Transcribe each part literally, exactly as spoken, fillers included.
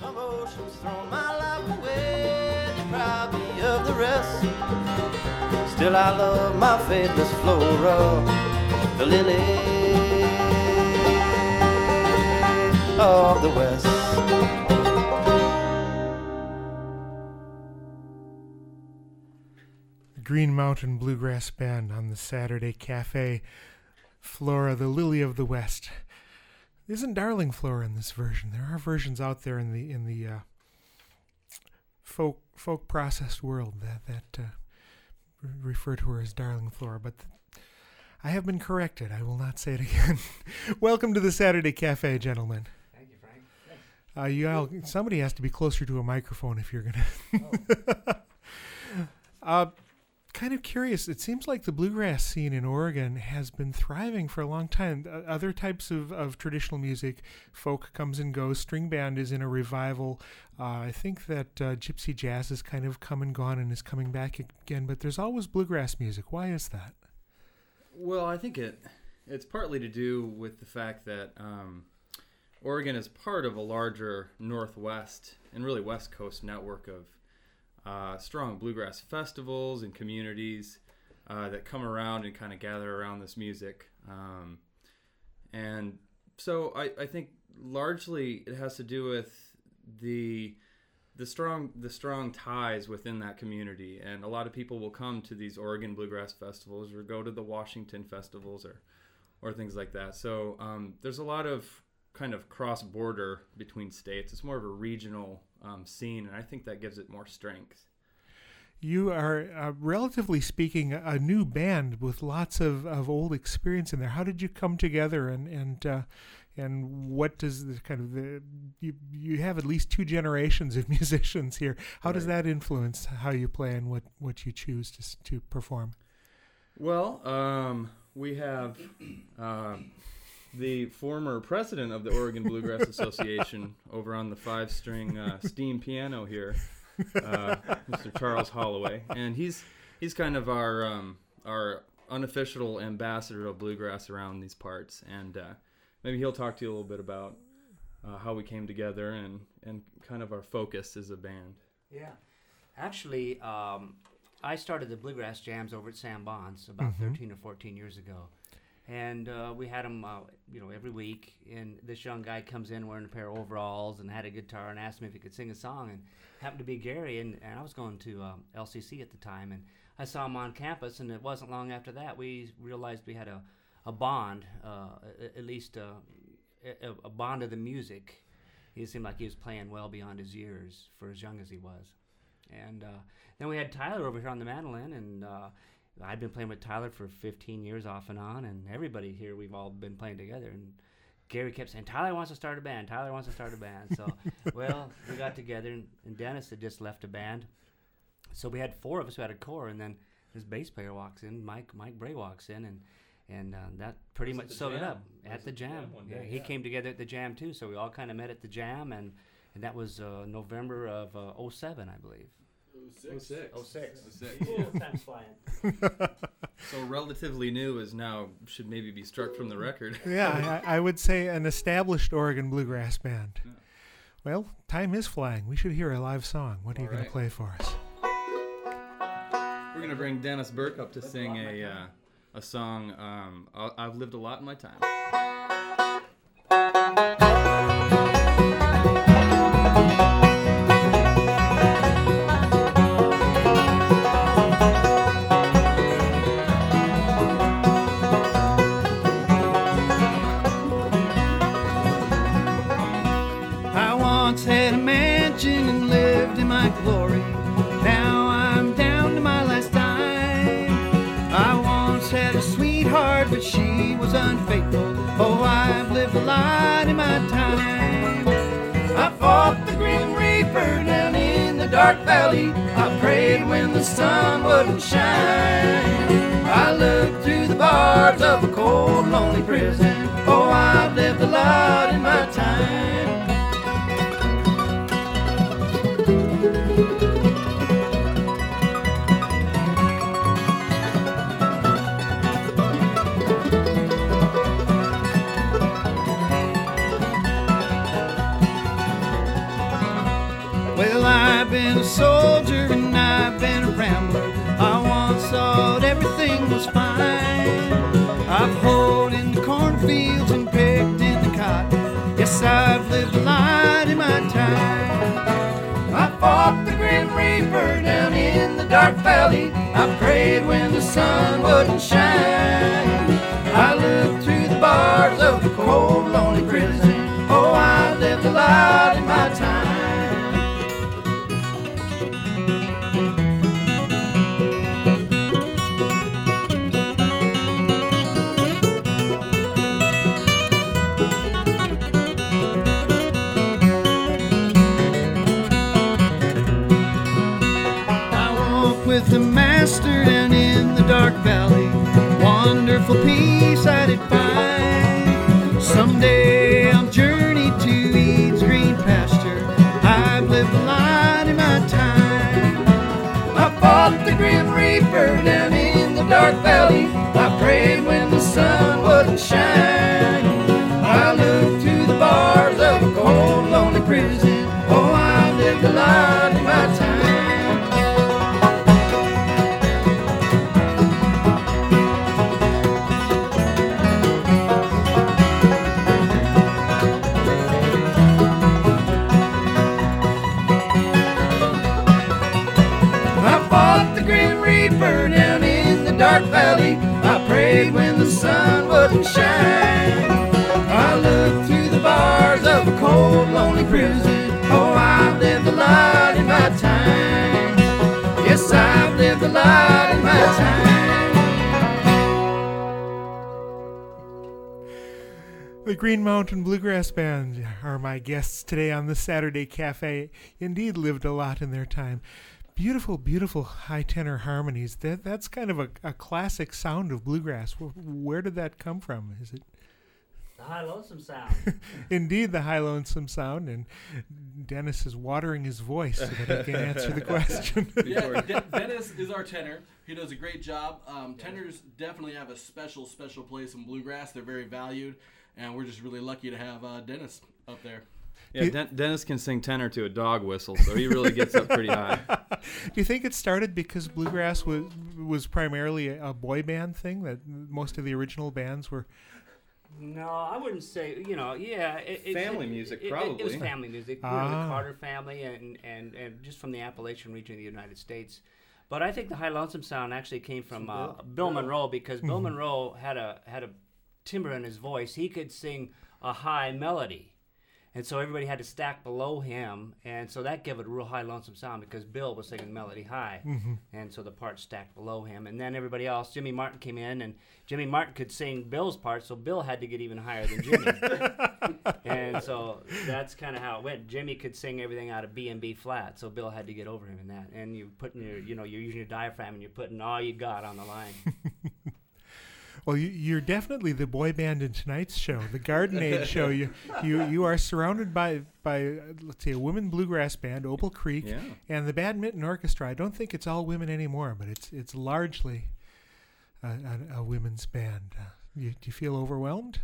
Emotions thrown my life away, deprive me of the rest. Still I love my faithless Flora, the lily of the West. The Green Mountain Bluegrass Band on the Saturday Cafe. Flora, the lily of the West. Isn't Darling Flora in this version? There are versions out there in the in the uh, folk folk processed world that that uh, refer to her as Darling Flora, but th- I have been corrected. I will not say it again. Welcome to the Saturday Cafe, gentlemen. Thank you, Frank. Uh, you all, somebody has to be closer to a microphone if you're gonna. Oh. uh, kind of curious. It seems like the bluegrass scene in Oregon has been thriving for a long time. Uh, other types of, of traditional music, folk comes and goes. String band is in a revival. Uh, I think that uh, gypsy jazz has kind of come and gone and is coming back again. But there's always bluegrass music. Why is that? Well, I think it it's partly to do with the fact that um, Oregon is part of a larger Northwest and really West Coast network of Uh, strong bluegrass festivals and communities uh, that come around and kind of gather around this music. Um, and so I, I think largely it has to do with the the strong the strong ties within that community. And a lot of people will come to these Oregon bluegrass festivals or go to the Washington festivals or or things like that. So um, there's a lot of kind of cross-border between states. It's more of a regional um, scene, and I think that gives it more strength. You are, uh, relatively speaking, a new band with lots of, of old experience in there. How did you come together, and and uh, and what does the kind of the you you have at least two generations of musicians here. How Right. does that influence how you play and what, what you choose to s- to perform? Well, um, we have um, the former president of the Oregon Bluegrass Association over on the five-string uh, steam piano here, uh, Mister Charles Holloway, and he's he's kind of our um, our unofficial ambassador of bluegrass around these parts, and uh, maybe he'll talk to you a little bit about uh, how we came together and, and kind of our focus as a band. Yeah. Actually, um, I started the Bluegrass Jams over at Sam Bond's about Mhm. thirteen or fourteen years ago. And uh, we had them, uh, you know, every week. And this young guy comes in wearing a pair of overalls and had a guitar and asked me if he could sing a song. And happened to be Gary. And, and I was going to um, L C C at the time. And I saw him on campus. And it wasn't long after that we realized we had a, a bond, uh, at, at least uh, a, a bond of the music. He seemed like he was playing well beyond his years for as young as he was. And uh, then we had Tyler over here on the mandolin, and uh, I'd been playing with Tyler for fifteen years off and on, and everybody here, we've all been playing together. And Gary kept saying, Tyler wants to start a band, Tyler wants to start a band. So, well, we got together, and, and Dennis had just left a band. So we had four of us who had a core, and then this bass player walks in, Mike Mike Bray walks in, and and uh, that pretty much sewed it up at the jam. one Yeah, day, he yeah. came together at the jam, too, so we all kind of met at the jam, and, and that was uh, November of uh, oh seven, I believe. oh six oh six oh six Ooh, time's flying. So relatively new is now should maybe be struck from the record. Yeah, I, I would say an established Oregon bluegrass band. Yeah. Well, time is flying. We should hear a live song. What are you All going to right. play for us? We're gonna bring Dennis Burke up to sing a uh, a song. Um, I- I've lived a lot in my time. I once had a mansion and lived in my glory. Now I'm down to my last dime. I once had a sweetheart, but she was unfaithful. Oh, I've lived a lot in my time. I fought the Grim Reaper down in the dark valley. I prayed when the sun wouldn't shine. I looked through the bars of a cold, lonely prison. Oh, I've lived a lot in my time. Well, I've been a soldier and I've been a rambler. I once thought everything was fine. I've hoed in the cornfields and picked in the cotton. Yes, I've lived a lot in my time. I fought the Grim Reaper down in the dark valley. I prayed when the sun wouldn't shine. I looked through the bars of the cold, lonely prison. Oh, I lived a lot in my time. With the master down in the dark valley, wonderful peace I did find. Someday I'll journey to Ede's green pasture. I've lived a lot in my time. I fought the Grim Reaper down in the dark valley. I prayed when the sun wouldn't shine. I looked through the bars of a cold, lonely prison. Oh, I lived a lot in my time. Down in the dark valley, I prayed when the sun wouldn't shine. I looked through the bars of a cold, lonely prison. Oh, I've lived a lot in my time. Yes, I've lived a lot in my time. The Green Mountain Bluegrass Band are my guests today on the Saturday Cafe. Indeed, lived a lot in their time. Beautiful, beautiful high tenor harmonies. That that's kind of a, a classic sound of bluegrass. Where, where did that come from? Is it the high lonesome sound? Indeed, the high lonesome sound. And Dennis is watering his voice so that he can answer the question. Yeah, De- Dennis is our tenor. He does a great job. Um, tenors definitely have a special, special place in bluegrass. They're very valued, and we're just really lucky to have uh, Dennis up there. Yeah, Den- Dennis can sing tenor to a dog whistle, so he really gets up pretty high. Do you think it started because bluegrass was was primarily a, a boy band thing, that most of the original bands were? No, I wouldn't say. You know, yeah, it, it, Family it, music, it, probably. It, it was family music. You know, Ah. the Carter family, and, and, and just from the Appalachian region of the United States. But I think the high lonesome sound actually came from uh, Bill, Bill Monroe, because Bill Mm-hmm. Monroe had a had a timbre in his voice. He could sing a high melody. And so everybody had to stack below him, and so that gave it a real high lonesome sound because Bill was singing melody high, Mm-hmm. and so the parts stacked below him. And then everybody else, Jimmy Martin came in, and Jimmy Martin could sing Bill's part, so Bill had to get even higher than Jimmy. And so that's kind of how it went. Jimmy could sing everything out of B and B flat, so Bill had to get over him in that. And you're putting your, you know, you're using your diaphragm, and you're putting all you got on the line. Well, you, you're definitely the boy band in tonight's show, the Garden Age show. You, you, you are surrounded by, by uh, let's say, a women bluegrass band, Opal Creek, Yeah. and the Badminton Orchestra. I don't think it's all women anymore, but it's it's largely a, a, a women's band. Uh, you, do you feel overwhelmed?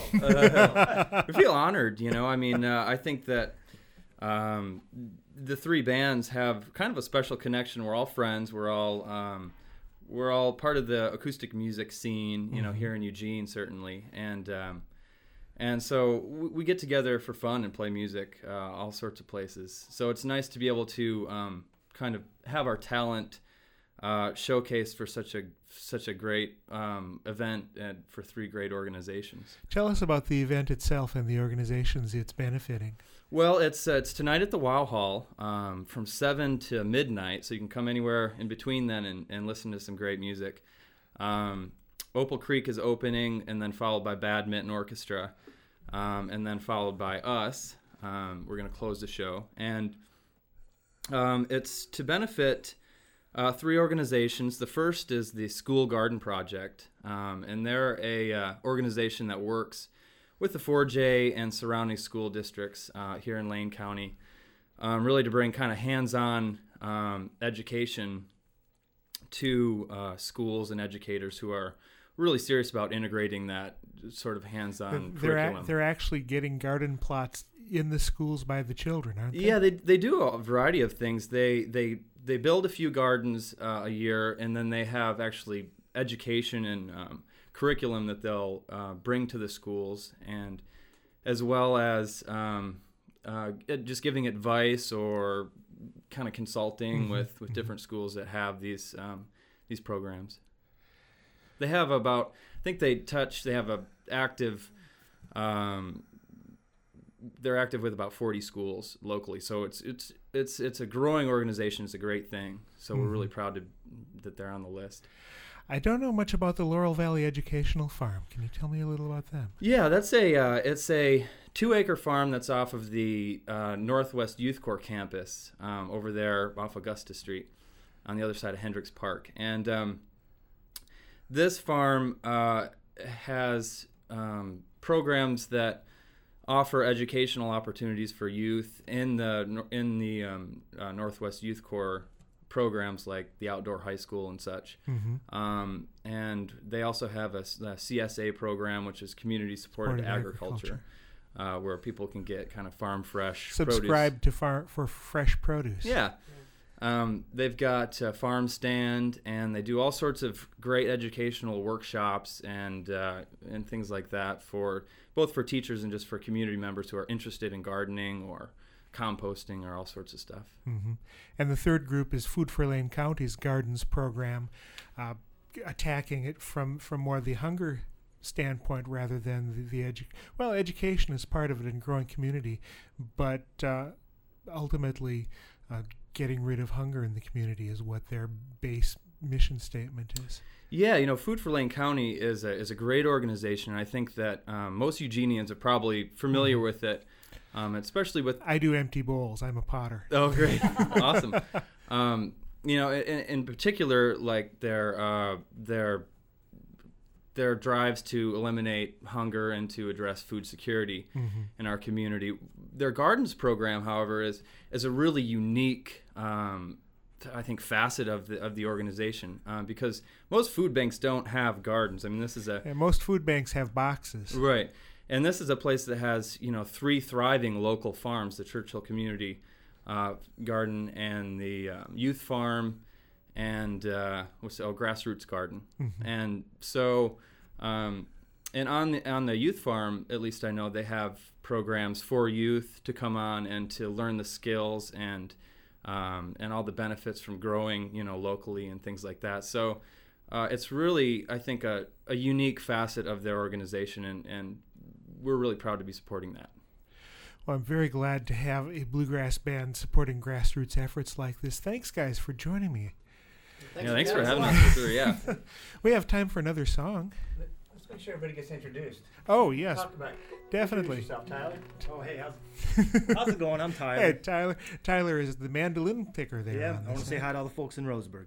Uh, I feel honored, you know. I mean, uh, I think that um, the three bands have kind of a special connection. We're all friends. We're all um, we're all part of the acoustic music scene, you know, here in Eugene, certainly. And um, and so we, we get together for fun and play music, uh, all sorts of places. So it's nice to be able to um, kind of have our talent uh, showcased for such a such a great um, event and for three great organizations. Tell us about the event itself and the organizations it's benefiting. Well, it's uh, it's tonight at the Wow Hall um, from seven to midnight, so you can come anywhere in between then and, and listen to some great music. Um, Opal Creek is opening, and then followed by Badminton Orchestra, um, and then followed by us. Um, we're going to close the show. And um, it's to benefit uh, three organizations. The first is the School Garden Project, um, and they're a uh, organization that works with the four J and surrounding school districts uh, here in Lane County, um, really to bring kind of hands-on um, education to uh, schools and educators who are really serious about integrating that sort of hands-on they're curriculum. A, they're actually getting garden plots in the schools by the children, aren't they? Yeah, they they do a variety of things. They they they build a few gardens uh, a year, and then they have actually education and um, curriculum that they'll uh, bring to the schools, and as well as um, uh, just giving advice or kind of consulting mm-hmm. with, with different schools that have these um, these programs. They have about, I think they touch, they have a active, um, they're active with about forty schools locally. So it's it's it's it's a growing organization. It's a great thing. So mm-hmm. we're really proud to, that they're on the list. I don't know much about the Laurel Valley Educational Farm. Can you tell me a little about them? Yeah, that's a uh, it's a two-acre farm that's off of the uh, Northwest Youth Corps campus um, over there off Augusta Street on the other side of Hendricks Park. And um, this farm uh, has um, programs that offer educational opportunities for youth in the in the um, uh, Northwest Youth Corps programs like the outdoor high school and such. Mm-hmm. Um, and they also have a, a C S A program, which is community supported Supported agriculture, agriculture. Uh, where people can get kind of farm fresh subscribe produce. to far for fresh produce. Yeah. Um, they've got a farm stand, and they do all sorts of great educational workshops and uh, and things like that for both for teachers and just for community members who are interested in gardening or composting or all sorts of stuff. Mm-hmm. And the third group is Food for Lane County's Gardens program, uh, attacking it from, from more the hunger standpoint rather than the, the edu- well, education is part of it in growing community, but uh, ultimately uh, getting rid of hunger in the community is what their base mission statement is. Yeah, you know, Food for Lane County is a, is a great organization, and I think that um, most Eugenians are probably familiar mm-hmm. with it. Um, especially with I do empty bowls. I'm a potter. Oh, great, awesome. Um, you know, in, in particular, like their uh, their their drives to eliminate hunger and to address food security mm-hmm. in our community. Their gardens program, however, is is a really unique, um, I think, facet of the of the organization uh, because most food banks don't have gardens. I mean, this is a yeah, most food banks have boxes, right. And this is a place that has, you know, three thriving local farms: the Churchill Community uh, Garden and the um, Youth Farm, and uh, what's oh, Grassroots Garden. Mm-hmm. And so, um, and on the on the Youth Farm, at least I know they have programs for youth to come on and to learn the skills and um, and all the benefits from growing, you know, locally and things like that. So uh, it's really, I think, a, a unique facet of their organization, and and we're really proud to be supporting that. Well, I'm very glad to have a bluegrass band supporting grassroots efforts like this. Thanks, guys, for joining me. Thanks yeah, thanks for for having us. us. Sure, yeah. We have time for another song. Let's make sure everybody gets introduced. Oh, yes, Talk about definitely. Introduce yourself, Tyler. Oh, hey, how's, how's it going? I'm Tyler. Hey, Tyler. Tyler is the mandolin picker there. Yeah, on I this want to say side. hi to all the folks in Roseburg.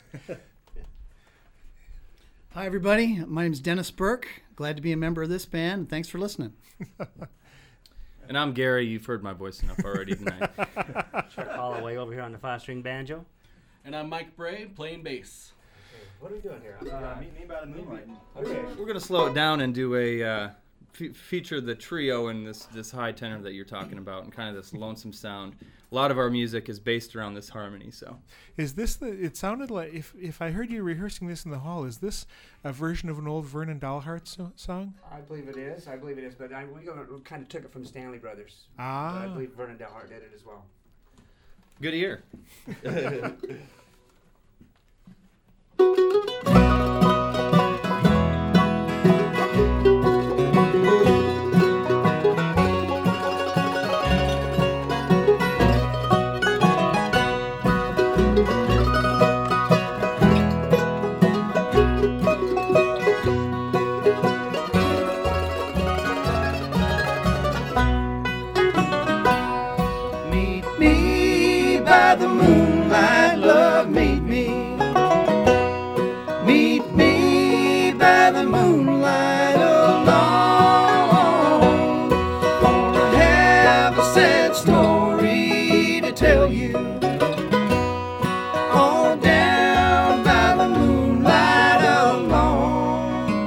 Hi, everybody. My name's Dennis Burke. Glad to be a member of this band. Thanks for listening. And I'm Gary. You've heard my voice enough already tonight. Chuck Holloway over here on the five-string banjo. And I'm Mike Bray, playing bass. What are we doing here? Uh, meet me by the moonlight. Okay. We're going to slow it down and do a uh, f- feature the trio in this, this high tenor that you're talking about and kind of this lonesome sound. A lot of our music is based around this harmony. So, Is this the? It sounded like if if I heard you rehearsing this in the hall, is this a version of an old Vernon Dalhart so- song? I believe it is. I believe it is. But I, we, go, we kind of took it from Stanley Brothers. Ah. But I believe Vernon Dalhart did it as well. good to hear. Meet me by the moonlight, love, meet me. Meet me by the moonlight alone. For I have a sad story to tell you. All down by the moonlight alone.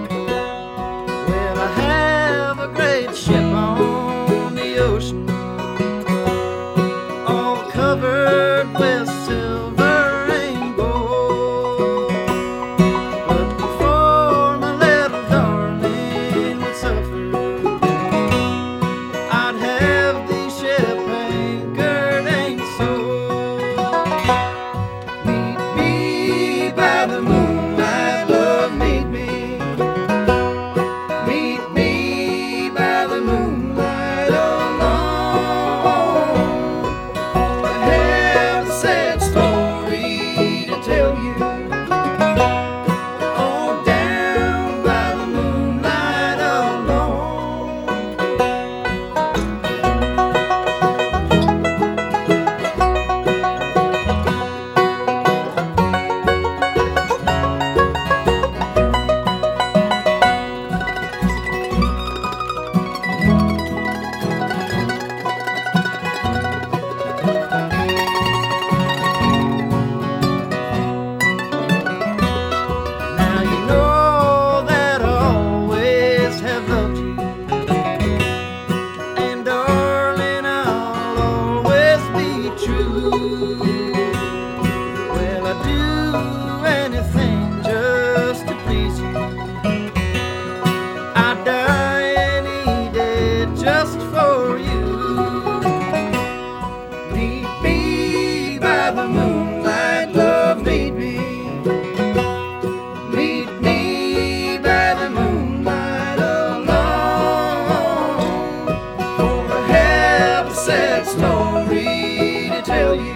story to tell you.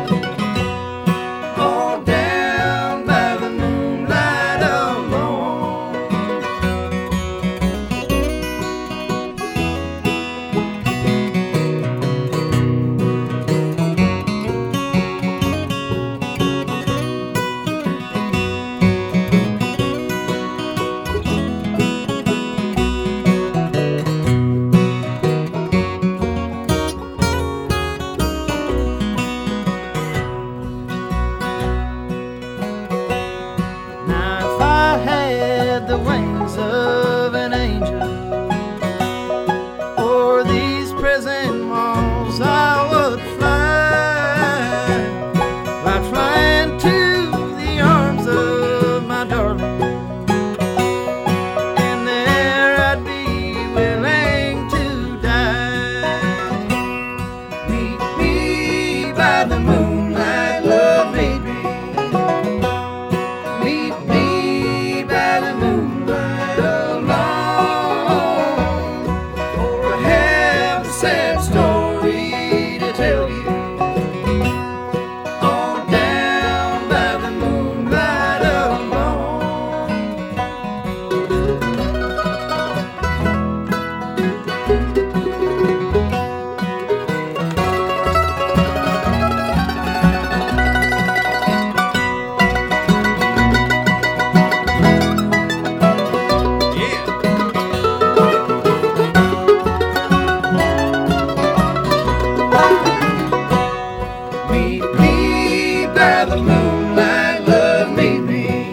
All down by the moonlight alone. Now if I had the wings of an angel, o'er these prison walls I would fly. I'd fly into the arms of my darling, and there I'd be willing to die. Meet me by the moonlight, love, meet me. Meet me by the moonlight alone, for I have a sad story to tell you. All down by the moonlight alone. Meet me by the moonlight, love, meet me.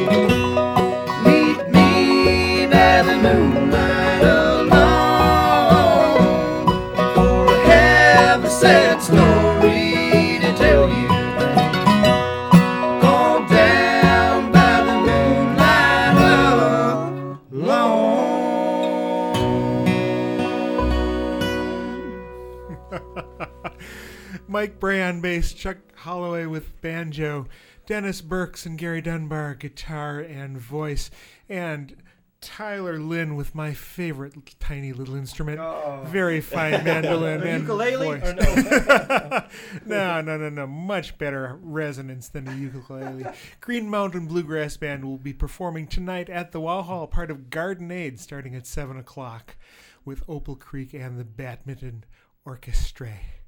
Meet me by the moonlight alone, for I have a sad story to tell you. All down by the moonlight alone. Mike Bray on bass, Chuck Holloway with banjo, Dennis Burks and Gary Dunbar guitar and voice, and Tyler Lynn with my favorite tiny little instrument, very fine mandolin and ukulele voice. or no? no, no, no, no. Much better resonance than a ukulele. Green Mountain Bluegrass Band will be performing tonight at the Wow Hall, part of Garden Aid, starting at seven o'clock with Opal Creek and the Badminton Orchestra.